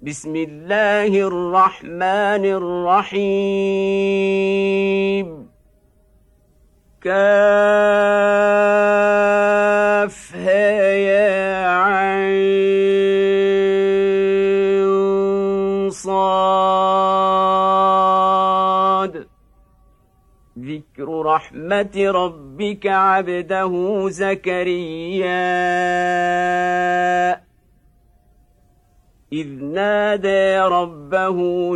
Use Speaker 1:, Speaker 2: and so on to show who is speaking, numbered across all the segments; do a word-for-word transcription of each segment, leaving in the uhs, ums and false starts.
Speaker 1: بسم الله الرحمن الرحيم كافها يا عين صاد ذكر رحمة ربك عبده زكريا إذ نادى ربه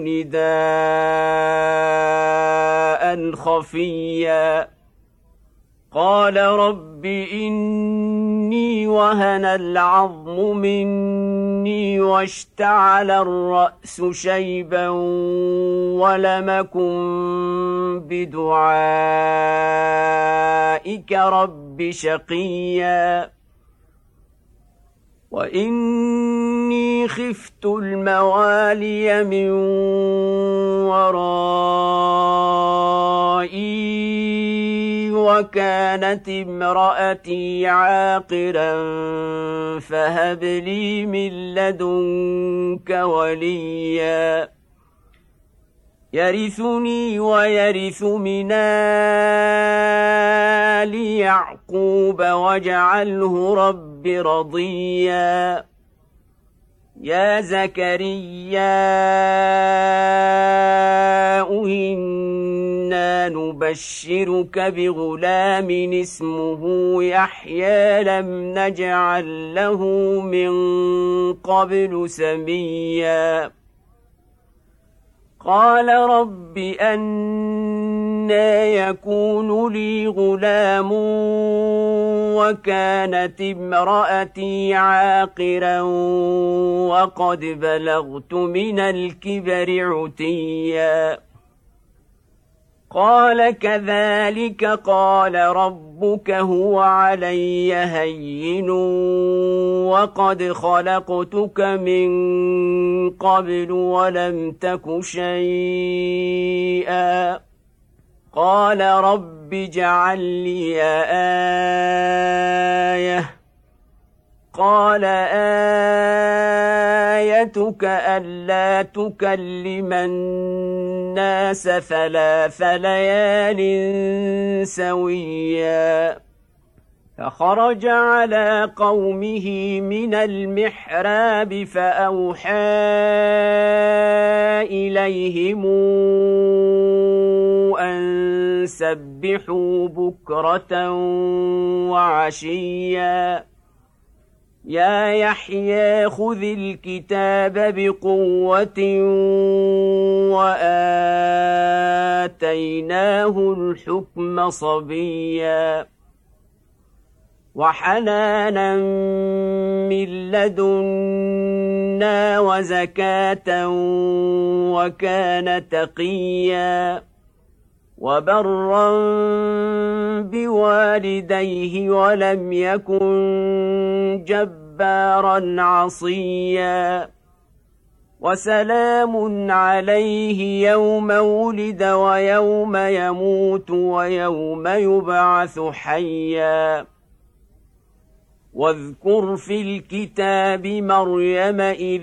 Speaker 1: نداء خفيا قال رب إني وهن العظم مني واشتعل الرأس شيبا ولم أكن بدعائك رب شقيا وإني خفت الموالي من ورائي وكانت امرأتي عاقرا فهب لي من لدنك وليا يرثني ويرث من آل يعقوب واجعله رب رضيا يا زكريا إنا نبشرك بغلام اسمه يحيى لم نجعل له من قبل سميا قال رب أنى يكون لي غلام وكانت امرأتي عاقرا وقد بلغت من الكبر عتيا قال كذلك قال ربك هو علي هين وقد خلقتك من قبل ولم تك شيئا قال رب اجعل لي آية قال آيتك ألا تكلم الناس ثلاث ليال سويا فخرج على قومه من المحراب فأوحى إليهم أن سبحوا بكرة وعشيا يا يحيى خذ الكتاب بقوة وآتيناه الحكم صبيا وحنانا من لدنا وزكاة وكان تقيا وبرا بوالديه ولم يكن جبارا عصيا وسلام عليه يوم ولد ويوم يموت ويوم يبعث حيا واذكر في الكتاب مريم إذ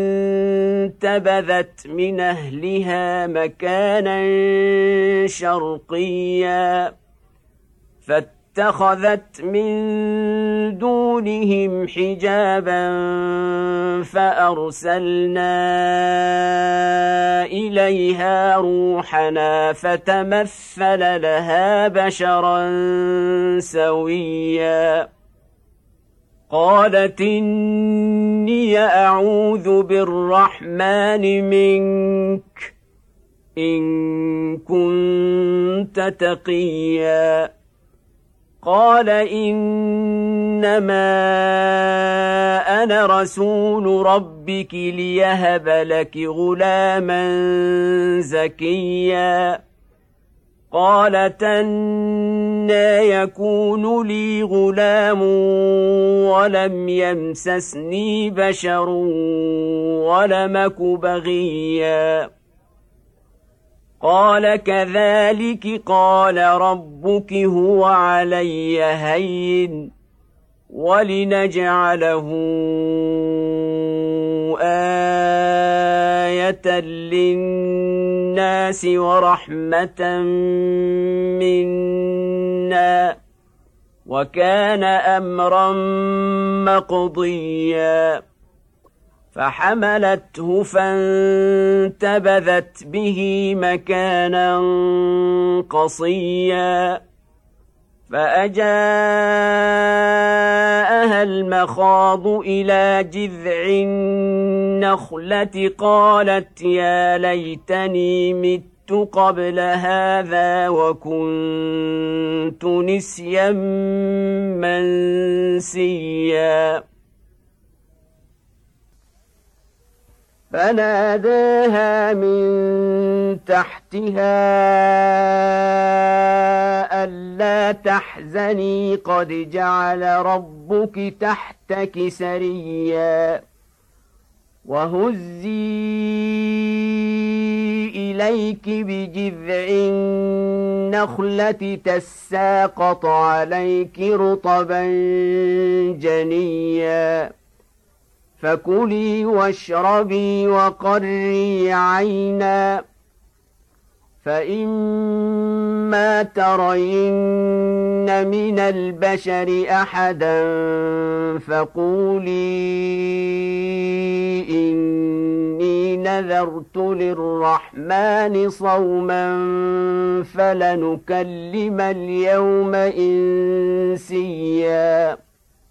Speaker 1: انتبذت من أهلها مكانا شرقيا فاتخذت من دونهم حجابا فأرسلنا إليها روحنا فتمثل لها بشرا سويا قالت إني أعوذ بالرحمن منك إن كنت تقيا قال إنما أنا رسول ربك ليهب لك غلاما زكيا قالت أنى يكون لي غلام ولم يمسسني بشر ولم أك بغيا قال كذلك قال ربك هو علي هين ولنجعله آية آية للناس ورحمة منا وكان أمرا مقضيا فحملته فانتبذت به مكانا قصيا فأجاءها المخاض إلى جذع النخلة قالت يا ليتني مت قبل هذا وكنت نسيا منسيا فناداها من تحتها ألا تحزني قد جعل ربك تحتك سريا وهزي إليك بجذع النخلة تساقط عليك رطبا جنيا فكلي واشربي وقري عينا فإما ترين من البشر أحدا فقولي إني نذرت للرحمن صوما فلنكلم اليوم إنسيا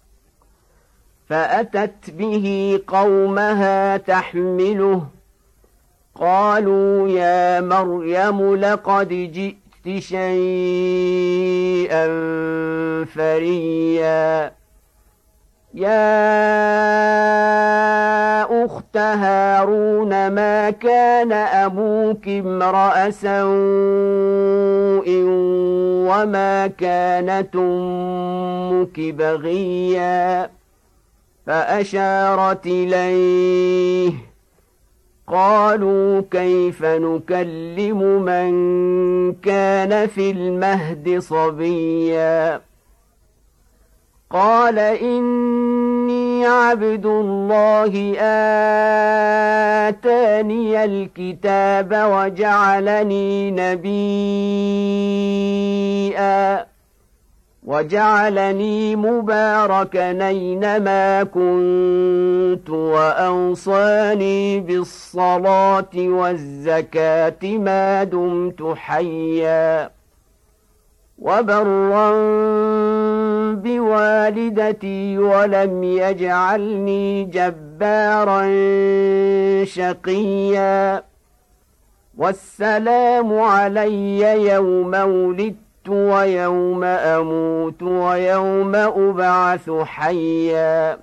Speaker 1: فأتت به قومها تحمله قالوا يا مريم لقد جئت شيئا فريا يا أخت هارون ما كان أبوك امرأ سوء وما كانت أمك بغيا فأشارت إليه قالوا كيف نكلم من كان في المهد صبيا قال إني عبد الله آتاني الكتاب وجعلني نبيا وجعلني مباركا أينما كنت وأوصاني بالصلاة والزكاة ما دمت حيا وبرا بوالدتي ولم يجعلني جبارا شقيا والسلام علي يوم ولدت ويوم أموت ويوم أبعث حيا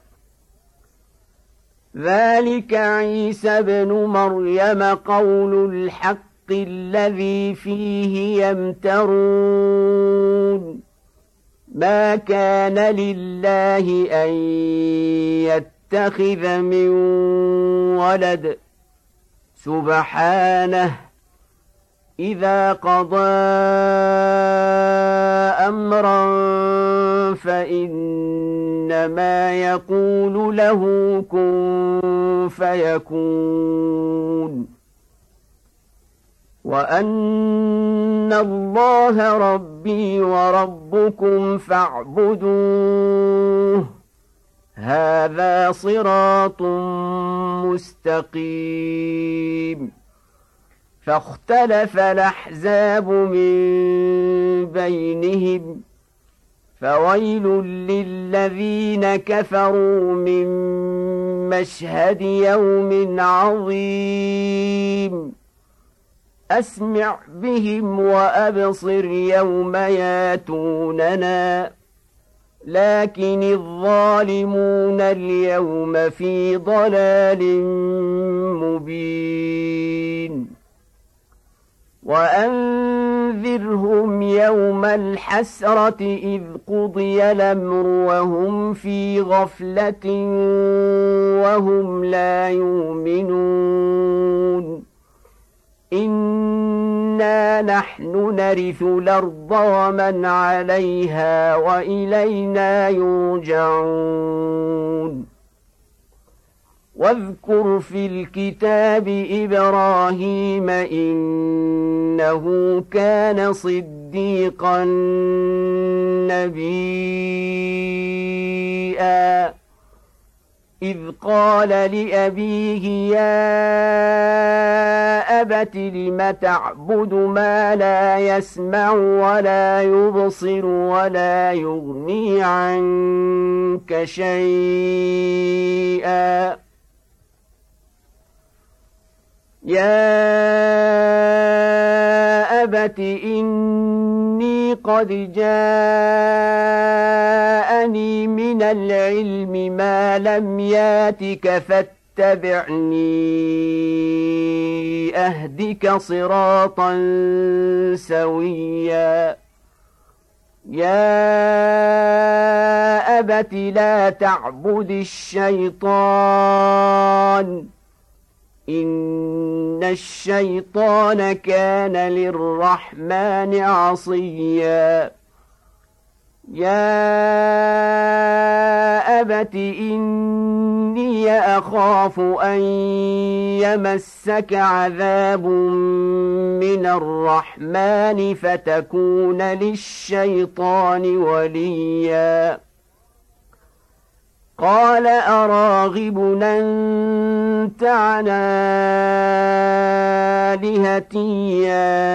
Speaker 1: ذلك عيسى ابن مريم قول الحق الذي فيه يمترون ما كان لله أن يتخذ من ولد سبحانه إذا قضى أمرا فإنما يقول له كن فيكون وأن الله ربي وربكم فاعبدوه هذا صراط مستقيم فاختلف الأحزاب من بينهم فويل للذين كفروا من مشهد يوم عظيم أسمع بهم وأبصر يوم ياتوننا لكن الظالمون اليوم في ضلال مبين وأنذرهم يوم الحسرة إذ قضي الأمر وهم في غفلة وهم لا يؤمنون إنا نحن نرث الأرض ومن عليها وإلينا يرجعون واذكر في الكتاب إبراهيم إنه كان صديقا نبيا إذ قال لأبيه يا أبت لم تعبد ما لا يسمع ولا يبصر ولا يغني عنك شيئا يا أبت إني قد جاءني من العلم ما لم ياتك فاتبعني أهدك صراطا سويا يا أبت لا تعبد الشيطان إن الشيطان كان للرحمن عصيا يا أبت إني أخاف أن يمسك عذاب من الرحمن فتكون للشيطان وليا قال أراغب أنت عن آلهتي يا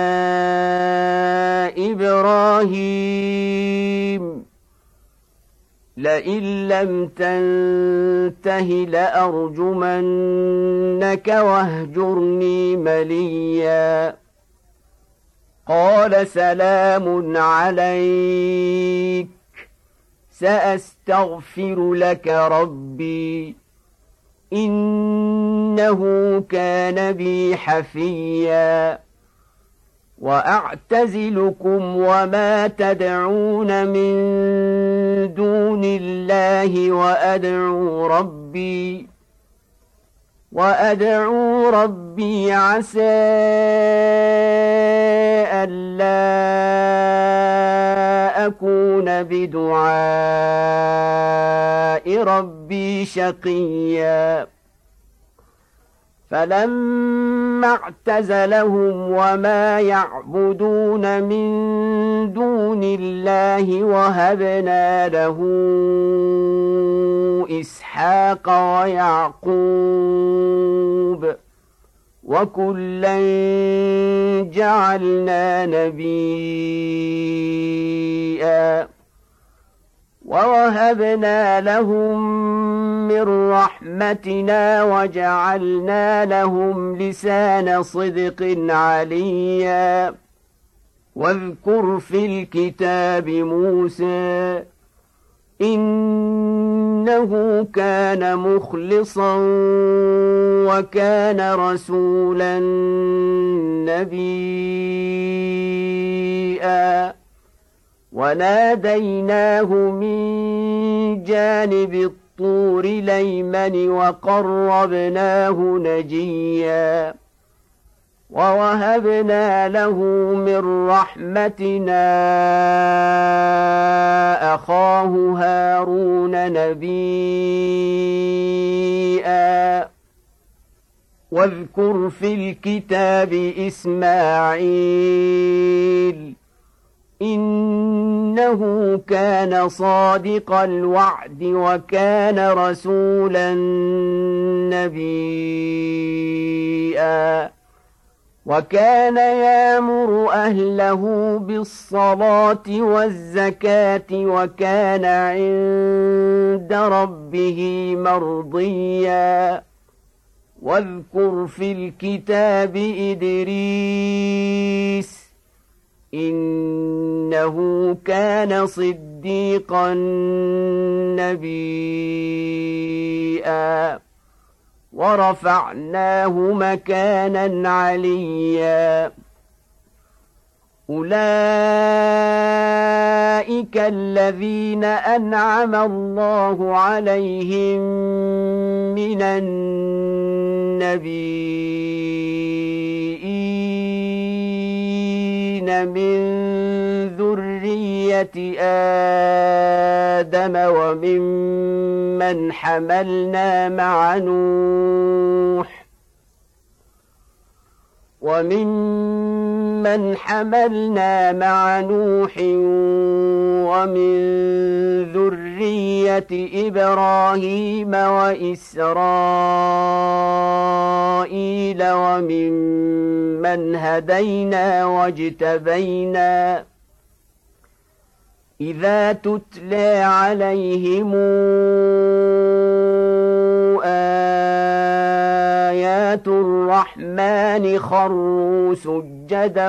Speaker 1: إبراهيم لئن لم تنته لأرجمنك واهجرني مليا قال سلام عليك سأستغفر لك ربي إنه كان بي حفيا وأعتزلكم وما تدعون من دون الله وأدعو ربي وأدعو ربي عسى ألا أكون بدعاء ربي شقيا فلما اعتزلهم وما يعبدون من دون الله وهبنا له إسحاق ويعقوب وكلا جعلنا نبيا ووهبنا لهم من رحمتنا وجعلنا لهم لسان صدق عليا واذكر في الكتاب موسى إنه كان مخلصا وكان رسولا نبيا وناديناه من جانب الطور الأيمن وقربناه نجيا ووهبنا له من رحمتنا أخاه هارون نبيا واذكر في الكتاب إسماعيل إنه كان صادق الوعد وكان رسولا نبيا وكان يأمر أهله بالصلاة والزكاة وكان عند ربه مرضيا واذكر في الكتاب إدريس إنه كان صديقا نبيا ورفعناه مكانا عليا أولئك الذين أنعم الله عليهم من النبيين من ذرية ذرية آدم وممن حملنا مع نوح وممن حملنا مع نوح ومن ذرية إبراهيم وإسرائيل وممن هدينا واجتبينا إذا تتلى عليهم آيات الرحمن خروا سجدا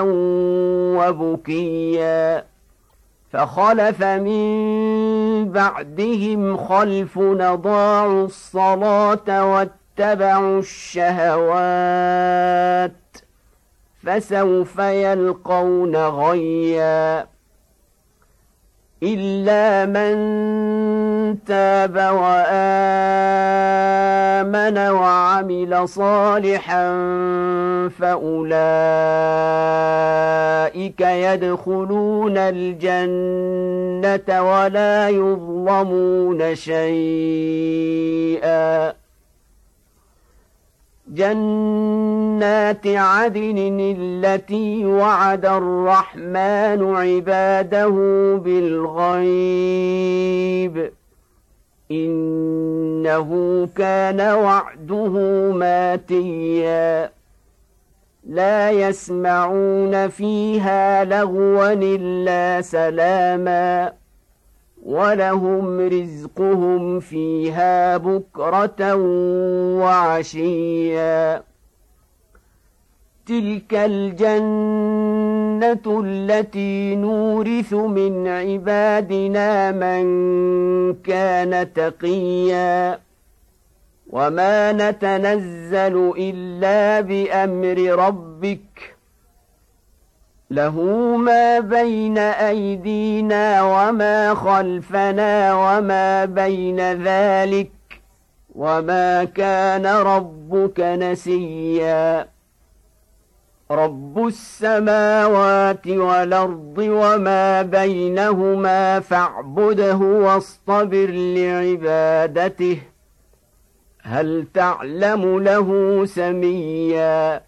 Speaker 1: وبكيا فخلف من بعدهم خلف أضاعوا الصلاة واتبعوا الشهوات فسوف يلقون غيا إلا من تاب وآمن وعمل صالحا فأولئك يدخلون الجنة ولا يظلمون شيئا جنات عدن التي وعد الرحمن عباده بالغيب إنه كان وعده ماتيا لا يسمعون فيها لغوا إلا سلاما ولهم رزقهم فيها بكرة وعشيا تلك الجنة التي نورث من عبادنا من كان تقيا وما نتنزل إلا بأمر ربك له ما بين أيدينا وما خلفنا وما بين ذلك وما كان ربك نسيا رب السماوات والأرض وما بينهما فاعبده واصطبر لعبادته هل تعلم له سميا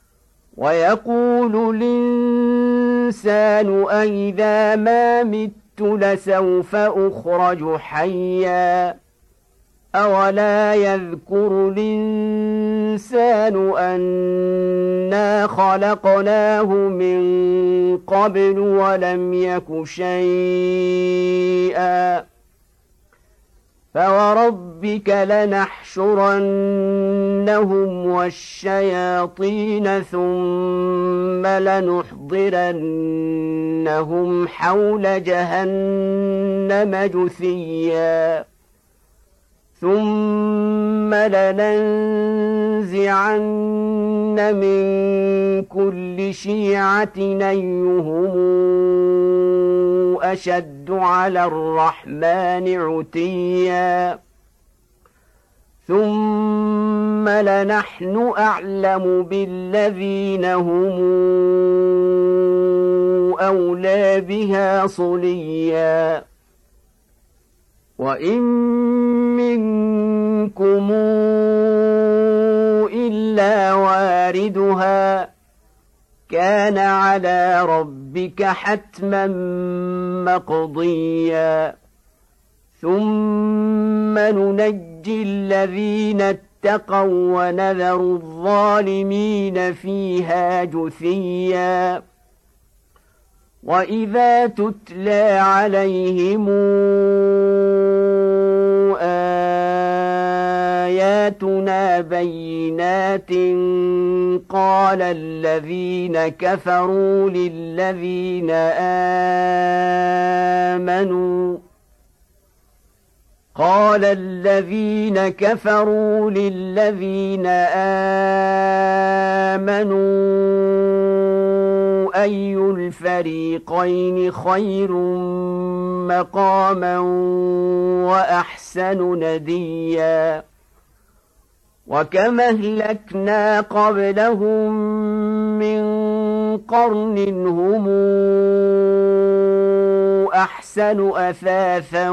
Speaker 1: ويقول الإنسان أئذا ما مت لسوف أخرج حيا أولا يذكر الإنسان أنا خلقناه من قبل ولم يك شيئا فوربك لنحشرنهم والشياطين ثم لنحضرنهم حول جهنم جثيا ثم لننزعن من كل شيعة أيهم أشد على الرحمن عتيا ثم لنحن أعلم بالذين هم أولى بها صليا وإن منكم إلا واردها كان على ربك حتما مقضيا ثم ننجي الذين اتقوا ونذر الظالمين فيها جثيا وإذا تتلى عليهم آياتنا بينات قال الذين كفروا للذين آمنوا قال الذين كفروا للذين آمنوا أي الفريقين خير مقاما وأحسن نديا وكم أهلكنا قبلهم من قرن هم أحسن أثاثا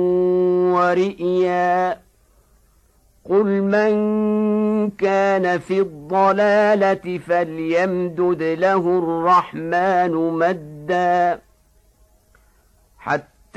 Speaker 1: ورئيا قل من كان في الضلالة فليمدد له الرحمن مدا حتى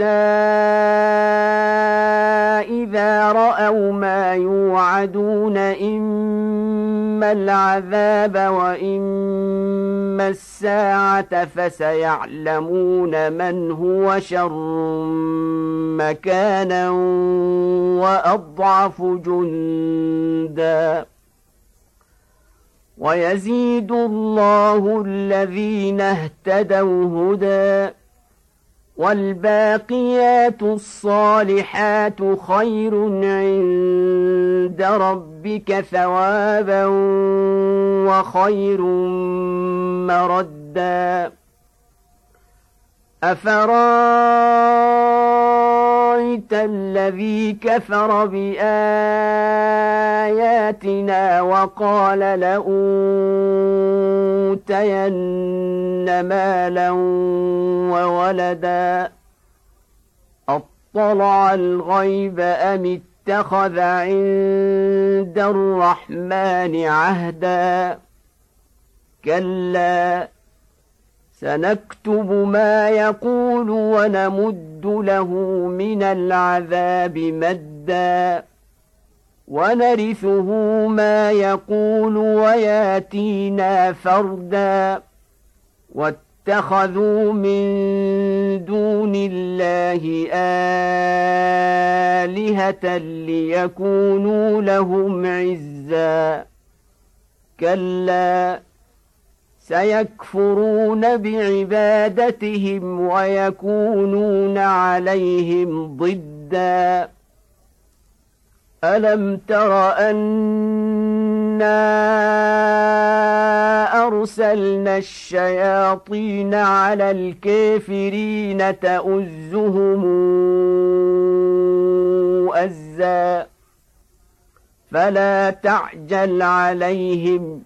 Speaker 1: إذا رأوا ما يوعدون إما العذاب وإما الساعة فسيعلمون من هو شر مكانا وأضعف جندا ويزيد الله الذين اهتدوا هدى والباقيات الصالحات خير عند ربك ثوابا وخير مردا أفرأيت الذي كفر بآياتنا وقال لأوتين مالا وولدا أطلع الغيب أم اتخذ عند الرحمن عهدا كلا سنكتب ما يقول ونمد له من العذاب مدا ونرثه ما يقول وياتينا فردا واتخذوا من دون الله آلهة ليكونوا لهم عزا كلا سيكفرون بعبادتهم ويكونون عليهم ضدا ألم تر أنا أرسلنا الشياطين على الكافرين تؤزهم أزا فلا تعجل عليهم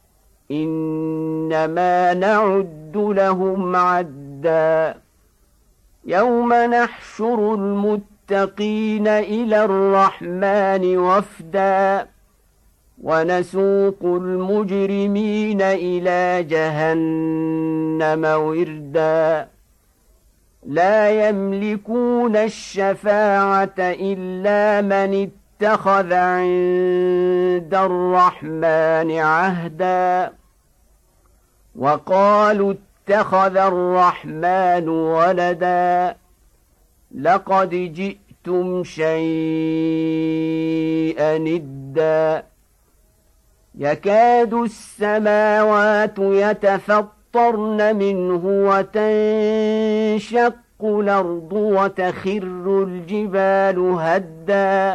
Speaker 1: إنما نعد لهم عدا يوم نحشر المتقين إلى الرحمن وفدا ونسوق المجرمين إلى جهنم وردا لا يملكون الشفاعة إلا من اتخذ عند الرحمن عهدا وقالوا اتخذ الرحمن ولدا لقد جئتم شيئا إدا يكاد السماوات يتفطرن منه وتنشق الأرض وتخر الجبال هدا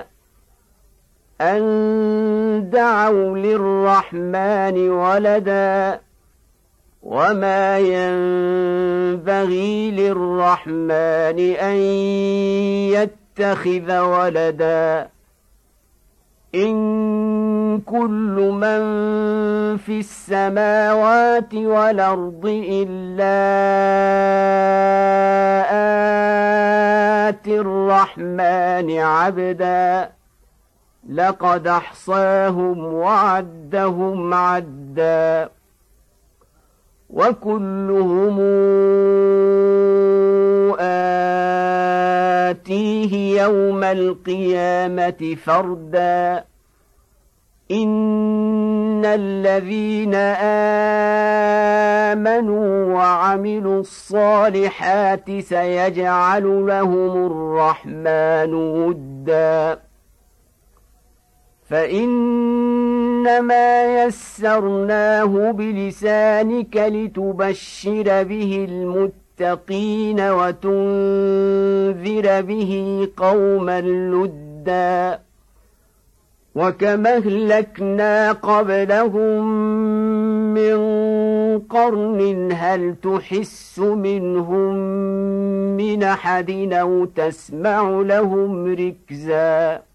Speaker 1: أن دعوا للرحمن ولدا وما ينبغي للرحمن أن يتخذ ولدا إن كل من في السماوات والأرض إلا آتي الرحمن عبدا لقد أحصاهم وعدهم عدا وكلهم آتيه يوم القيامة فردا إن الذين آمنوا وعملوا الصالحات سيجعل لهم الرحمن ودا فإنما يسرناه بلسانك لتبشر به المتقين وتنذر به قوما لدا وكما أهلكنا قبلهم من قرن هل تحس منهم من أحد أو تسمع لهم ركزا